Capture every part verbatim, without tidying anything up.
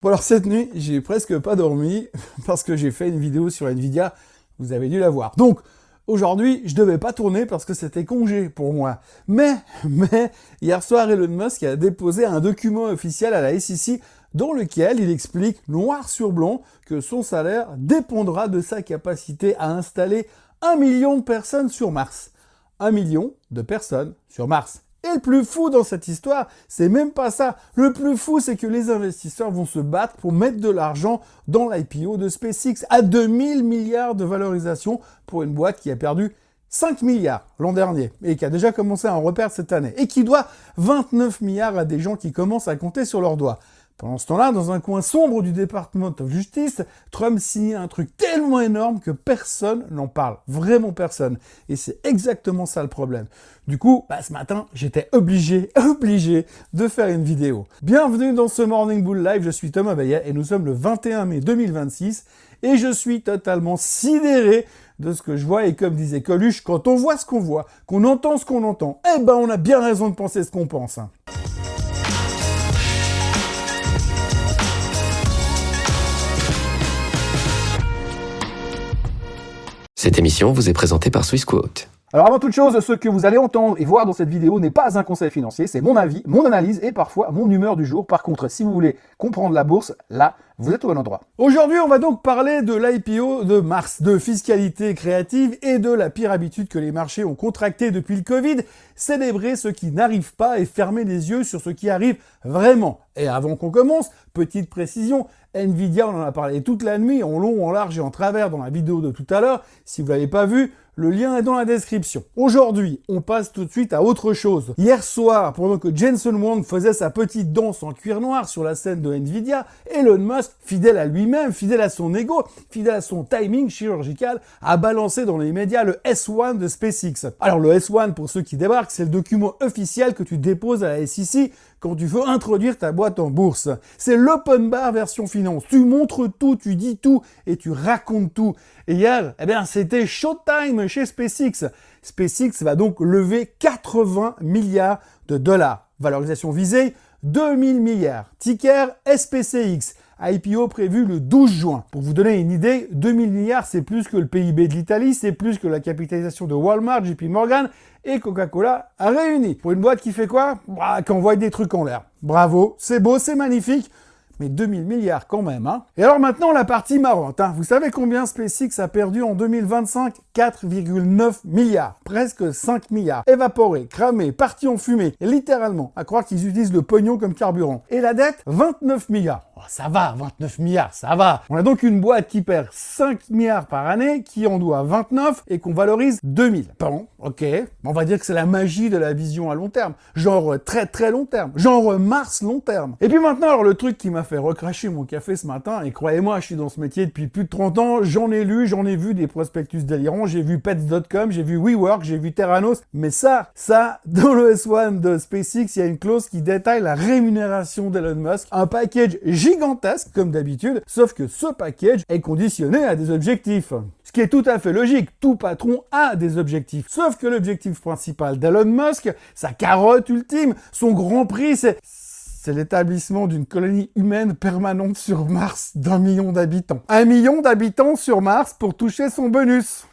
Bon alors cette nuit, j'ai presque pas dormi parce que j'ai fait une vidéo sur Nvidia, vous avez dû la voir. Donc aujourd'hui, je devais pas tourner parce que c'était congé pour moi. Mais, mais, hier soir, Elon Musk a déposé un document officiel à la S E C dans lequel il explique noir sur blanc que son salaire dépendra de sa capacité à installer un million de personnes sur Mars. Un million de personnes sur Mars. Et le plus fou dans cette histoire, c'est même pas ça. Le plus fou, c'est que les investisseurs vont se battre pour mettre de l'argent dans l'I P O de SpaceX à deux mille milliards de valorisation pour une boîte qui a perdu cinq milliards l'an dernier et qui a déjà commencé à en reperdre cette année et qui doit vingt-neuf milliards à des gens qui commencent à compter sur leurs doigts. Pendant ce temps-là, dans un coin sombre du Department of Justice, Trump signe un truc tellement énorme que personne n'en parle. Vraiment personne. Et c'est exactement ça le problème. Du coup, bah, ce matin, j'étais obligé, obligé de faire une vidéo. Bienvenue dans ce Morning Bull Live, je suis Thomas Baillet et nous sommes le vingt et un mai deux mille vingt-six et je suis totalement sidéré de ce que je vois et comme disait Coluche, quand on voit ce qu'on voit, qu'on entend ce qu'on entend, eh ben on a bien raison de penser ce qu'on pense. Cette émission vous est présentée par Swissquote. Alors avant toute chose, ce que vous allez entendre et voir dans cette vidéo n'est pas un conseil financier, c'est mon avis, mon analyse et parfois mon humeur du jour. Par contre, si vous voulez comprendre la bourse, là, vous êtes au bon endroit. Aujourd'hui, on va donc parler de l'I P O de Mars, de fiscalité créative et de la pire habitude que les marchés ont contractée depuis le Covid, célébrer ce qui n'arrive pas et fermer les yeux sur ce qui arrive vraiment. Et avant qu'on commence, petite précision, Nvidia, on en a parlé toute la nuit, en long, en large et en travers dans la vidéo de tout à l'heure. Si vous l'avez pas vu, le lien est dans la description. Aujourd'hui, on passe tout de suite à autre chose. Hier soir, pendant que Jensen Huang faisait sa petite danse en cuir noir sur la scène de Nvidia, Elon Musk, fidèle à lui-même, fidèle à son ego, fidèle à son timing chirurgical, a balancé dans les médias le S un de SpaceX. Alors le S un, pour ceux qui débarquent, c'est le document officiel que tu déposes à la S E C quand tu veux introduire ta boîte en bourse. C'est l'open bar version finance. Tu montres tout, tu dis tout et tu racontes tout. Et hier, eh bien, c'était showtime chez SpaceX. SpaceX va donc lever quatre-vingts milliards de dollars. Valorisation visée, deux mille milliards. Ticker S P C X. I P O prévu le douze juin. Pour vous donner une idée, deux mille milliards, c'est plus que le P I B de l'Italie, c'est plus que la capitalisation de Walmart, J P Morgan et Coca-Cola à réunis. Pour une boîte qui fait quoi? Bah, qui envoie des trucs en l'air. Bravo, c'est beau, c'est magnifique. Mais deux mille milliards quand même, hein. Et alors maintenant, la partie marrante, hein. Vous savez combien SpaceX a perdu en deux mille vingt-cinq? quatre virgule neuf milliards. Presque cinq milliards. Évaporés, cramés, partis en fumée. Et littéralement, à croire qu'ils utilisent le pognon comme carburant. Et la dette? vingt-neuf milliards. Oh, ça va, vingt-neuf milliards, ça va. On a donc une boîte qui perd cinq milliards par année, qui en doit vingt-neuf et qu'on valorise deux mille. Bon, ok. On va dire que c'est la magie de la vision à long terme. Genre très très long terme. Genre Mars long terme. Et puis maintenant, alors le truc qui m'a fait recracher mon café ce matin, et croyez-moi, je suis dans ce métier depuis plus de trente ans, j'en ai lu, j'en ai vu des prospectus délirants, j'ai vu pets point com, j'ai vu WeWork, j'ai vu Theranos, mais ça, ça, dans le S un de SpaceX, il y a une clause qui détaille la rémunération d'Elon Musk, un package gigantesque, comme d'habitude, sauf que ce package est conditionné à des objectifs. Ce qui est tout à fait logique, tout patron a des objectifs. Sauf que l'objectif principal d'Elon Musk, sa carotte ultime, son grand prix, c'est... c'est l'établissement d'une colonie humaine permanente sur Mars d'un million d'habitants. Un million d'habitants sur Mars pour toucher son bonus.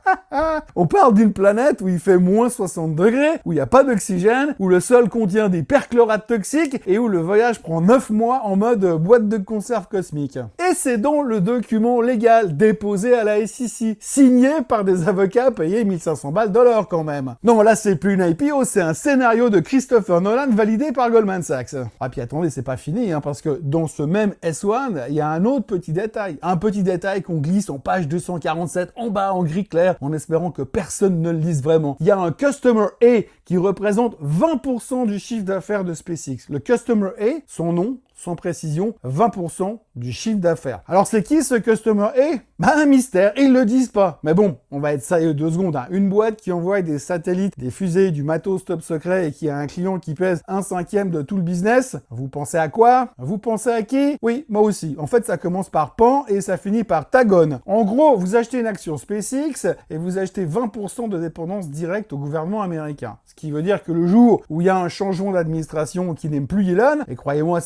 On parle d'une planète où il fait moins soixante degrés, où il n'y a pas d'oxygène, où le sol contient des perchlorates toxiques et où le voyage prend neuf mois en mode boîte de conserve cosmique. Et c'est donc le document légal déposé à la S E C, signé par des avocats payés mille cinq cents balles de l'heure quand même. Non, là c'est plus une I P O, c'est un scénario de Christopher Nolan validé par Goldman Sachs. Ah puis attendez, c'est pas fini, hein, parce que dans ce même S un, il y a un autre petit détail. Un petit détail qu'on glisse en page deux cent quarante-sept, en bas, en gris clair, en espérant que personne ne le lise vraiment. Il y a un Customer A qui représente vingt pour cent du chiffre d'affaires de SpaceX. Le Customer A, son nom, sans précision, vingt pour cent du chiffre d'affaires. Alors c'est qui ce Customer A? Bah un mystère, ils le disent pas. Mais bon, on va être sérieux deux secondes. Hein. Une boîte qui envoie des satellites, des fusées, du matos top secret et qui a un client qui pèse un cinquième de tout le business, vous pensez à quoi? Vous pensez à qui? Oui, moi aussi. En fait, ça commence par Pan et ça finit par Tagon. En gros, vous achetez une action SpaceX et vous achetez vingt pour cent de dépendance directe au gouvernement américain. Ce qui veut dire que le jour où il y a un changement d'administration qui n'aime plus Elon, et croyez-moi, ça peut arriver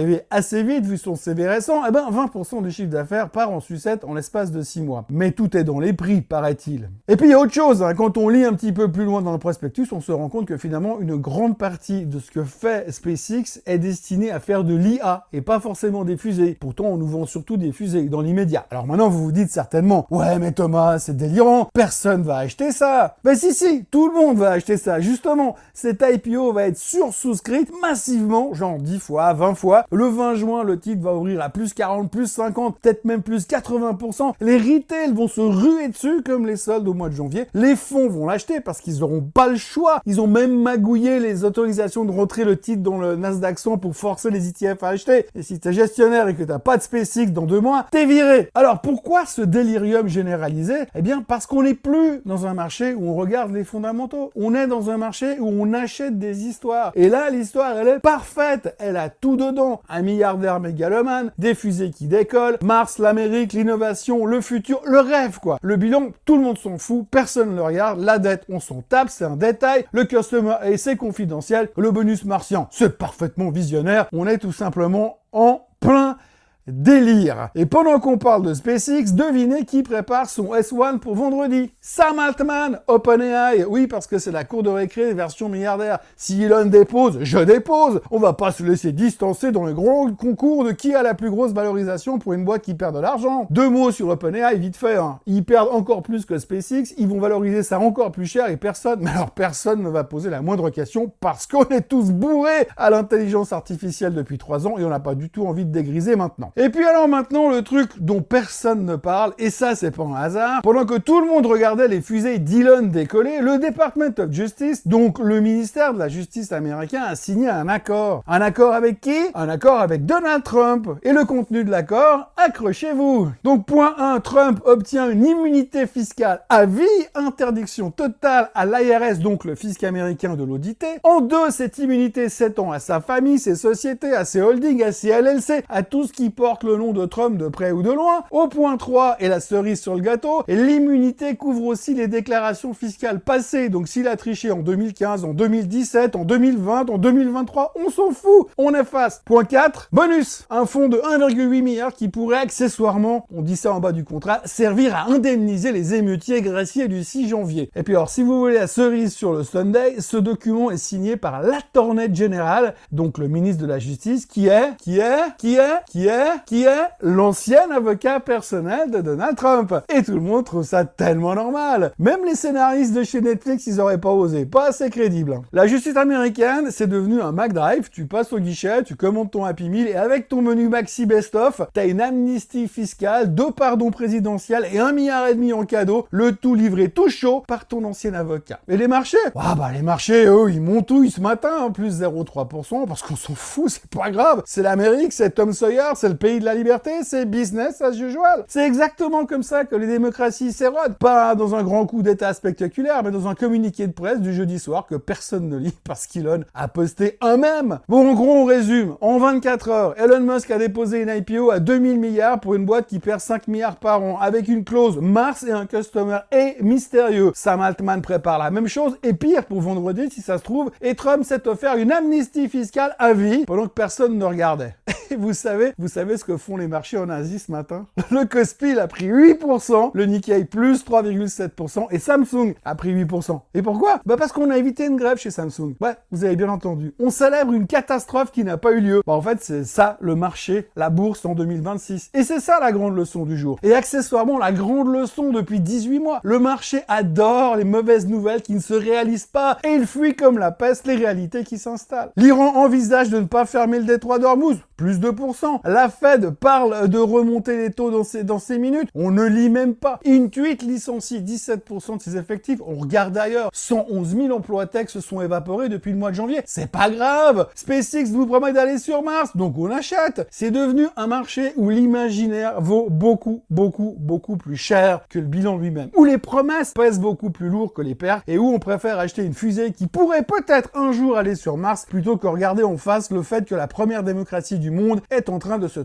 arriver assez vite vu son C V récent, eh ben vingt pour cent du chiffre d'affaires part en sucette en l'espace de six mois. Mais tout est dans les prix, paraît-il. Et puis il y a autre chose, hein. Quand on lit un petit peu plus loin dans le prospectus, on se rend compte que finalement une grande partie de ce que fait SpaceX est destinée à faire de l'I A et pas forcément des fusées. Pourtant on nous vend surtout des fusées dans l'immédiat. Alors maintenant vous vous dites certainement, ouais mais Thomas c'est délirant, personne va acheter ça. Ben si si, tout le monde va acheter ça. Justement, cette I P O va être sursouscrite massivement, genre dix fois, vingt fois. Le vingt juin, le titre va ouvrir à plus quarante, plus cinquante, peut-être même plus quatre-vingts pour cent. Les retails vont se ruer dessus comme les soldes au mois de janvier. Les fonds vont l'acheter parce qu'ils n'auront pas le choix. Ils ont même magouillé les autorisations de rentrer le titre dans le Nasdaq cent pour forcer les E T F à acheter. Et si t'es gestionnaire et que t'as pas de SpaceX dans deux mois, t'es viré. Alors pourquoi ce délirium généralisé? Eh bien parce qu'on n'est plus dans un marché où on regarde les fondamentaux. On est dans un marché où on achète des histoires. Et là, l'histoire, elle est parfaite. Elle a tout dedans. Un milliardaire mégalomane, des fusées qui décollent, Mars, l'Amérique, l'innovation, le futur, le rêve, quoi. Le bilan, tout le monde s'en fout, personne ne le regarde. La dette, on s'en tape, c'est un détail. Le customer, et c'est confidentiel. Le bonus martien, c'est parfaitement visionnaire. On est tout simplement en plein délire. Et pendant qu'on parle de SpaceX, devinez qui prépare son S un pour vendredi? Sam Altman, OpenAI. Oui, parce que c'est la cour de récré version milliardaire. Si Elon dépose, je dépose. On va pas se laisser distancer dans le grand concours de qui a la plus grosse valorisation pour une boîte qui perd de l'argent. Deux mots sur OpenAI, vite fait. Hein. Ils perdent encore plus que SpaceX. Ils vont valoriser ça encore plus cher et personne, mais alors personne ne va poser la moindre question parce qu'on est tous bourrés à l'intelligence artificielle depuis trois ans et on n'a pas du tout envie de dégriser maintenant. Et puis alors maintenant, le truc dont personne ne parle, et ça c'est pas un hasard, pendant que tout le monde regardait les fusées d'Elon décoller, le Department of Justice, donc le ministère de la Justice américain, a signé un accord. Un accord avec qui? Un accord avec Donald Trump. Et le contenu de l'accord, accrochez-vous. Donc point un, Trump obtient une immunité fiscale à vie, interdiction totale à l'I R S, donc le fisc américain, de l'auditer. En deux, cette immunité s'étend à sa famille, ses sociétés, à ses holdings, à ses L L C, à tout ce qui porte le nom de Trump de près ou de loin. Au point trois, et la cerise sur le gâteau, l'immunité couvre aussi les déclarations fiscales passées. Donc s'il a triché en deux mille quinze, en deux mille dix-sept, en deux mille vingt, en deux mille vingt-trois, on s'en fout, on efface. Point quatre, bonus, un fonds de un virgule huit milliard qui pourrait accessoirement, on dit ça en bas du contrat, servir à indemniser les émeutiers graciés du six janvier. Et puis alors, si vous voulez la cerise sur le sundae, ce document est signé par l'Attorney General, donc le ministre de la Justice, qui est, qui est, qui est, qui est, qui est l'ancien avocat personnel de Donald Trump. Et tout le monde trouve ça tellement normal. Même les scénaristes de chez Netflix, ils auraient pas osé. Pas assez crédible. La justice américaine, c'est devenu un McDrive. Tu passes au guichet, tu commandes ton Happy Meal et avec ton menu Maxi Best-of, t'as une amnistie fiscale, deux pardons présidentiels et un milliard et demi en cadeau. Le tout livré tout chaud par ton ancien avocat. Et les marchés? Ah bah les marchés, eux, ils montouillent ce matin, en plus zéro virgule trois pour cent, parce qu'on s'en fout, c'est pas grave. C'est l'Amérique, c'est Tom Sawyer, c'est le pays de la liberté, c'est business as usual. C'est exactement comme ça que les démocraties s'érodent. Pas dans un grand coup d'état spectaculaire, mais dans un communiqué de presse du jeudi soir que personne ne lit parce qu'Elon a posté un mème. Bon, en gros, on résume. En vingt-quatre heures, Elon Musk a déposé une I P O à deux mille milliards pour une boîte qui perd cinq milliards par an, avec une clause Mars et un customer et mystérieux. Sam Altman prépare la même chose, et pire pour vendredi, si ça se trouve, et Trump s'est offert une amnistie fiscale à vie pendant que personne ne regardait. Et vous savez, vous savez ce que font les marchés en Asie ce matin? Le Kospi a pris huit pour cent, le Nikkei plus trois virgule sept pour cent et Samsung a pris huit pour cent. Et pourquoi? Bah parce qu'on a évité une grève chez Samsung. Ouais, vous avez bien entendu. On célèbre une catastrophe qui n'a pas eu lieu. Bah en fait, c'est ça le marché, la bourse en deux mille vingt-six. Et c'est ça la grande leçon du jour. Et accessoirement, la grande leçon depuis dix-huit mois. Le marché adore les mauvaises nouvelles qui ne se réalisent pas et il fuit comme la peste les réalités qui s'installent. L'Iran envisage de ne pas fermer le détroit d'Ormuz, plus deux pour cent. La Fed parle de remonter les taux dans ces, dans ces minutes. On ne lit même pas. Intuit licencie dix-sept pour cent de ses effectifs. On regarde ailleurs. cent onze mille emplois tech se sont évaporés depuis le mois de janvier. C'est pas grave. SpaceX nous promet d'aller sur Mars, donc on achète. C'est devenu un marché où l'imaginaire vaut beaucoup, beaucoup, beaucoup plus cher que le bilan lui-même. Où les promesses pèsent beaucoup plus lourd que les pertes et où on préfère acheter une fusée qui pourrait peut-être un jour aller sur Mars plutôt que regarder en face le fait que la première démocratie du monde est en train de se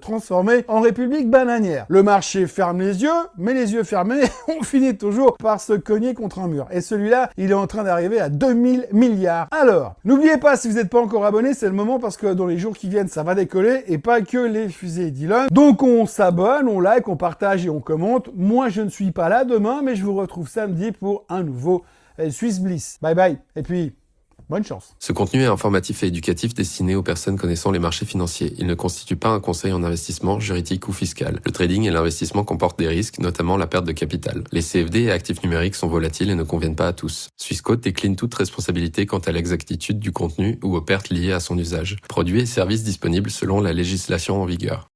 transformer en république bananière. Le marché ferme les yeux, mais les yeux fermés, on finit toujours par se cogner contre un mur. Et celui-là, il est en train d'arriver à deux mille milliards. Alors, n'oubliez pas, si vous n'êtes pas encore abonné, c'est le moment parce que dans les jours qui viennent, ça va décoller et pas que les fusées d'Elon. Donc on s'abonne, on like, on partage et on commente. Moi, je ne suis pas là demain, mais je vous retrouve samedi pour un nouveau euh, Swiss Bliss. Bye bye. Et puis, bonne chance. Ce contenu est informatif et éducatif destiné aux personnes connaissant les marchés financiers. Il ne constitue pas un conseil en investissement, juridique ou fiscal. Le trading et l'investissement comportent des risques, notamment la perte de capital. Les C F D et actifs numériques sont volatiles et ne conviennent pas à tous. Swissquote décline toute responsabilité quant à l'exactitude du contenu ou aux pertes liées à son usage. Produits et services disponibles selon la législation en vigueur.